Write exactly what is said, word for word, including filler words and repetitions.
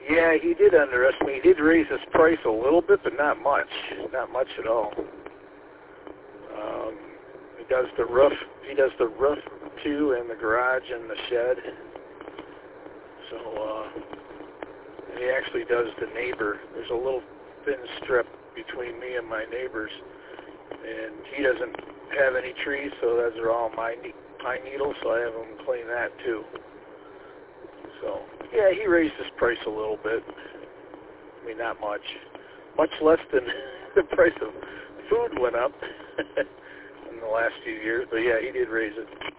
Yeah, he did underestimate. He did raise his price a little bit, but not much. Not much at all. Um, he does the roof. He does the roof too, and the garage and the shed. So uh, and he actually does the neighbor. There's a little thin strip between me and my neighbors, and he doesn't have any trees, so those are all my pine needles. So I have him clean that too. So yeah, he raised his price a little bit. I mean, not much. Much less than the price of food went up in the last few years. But yeah, he did raise it.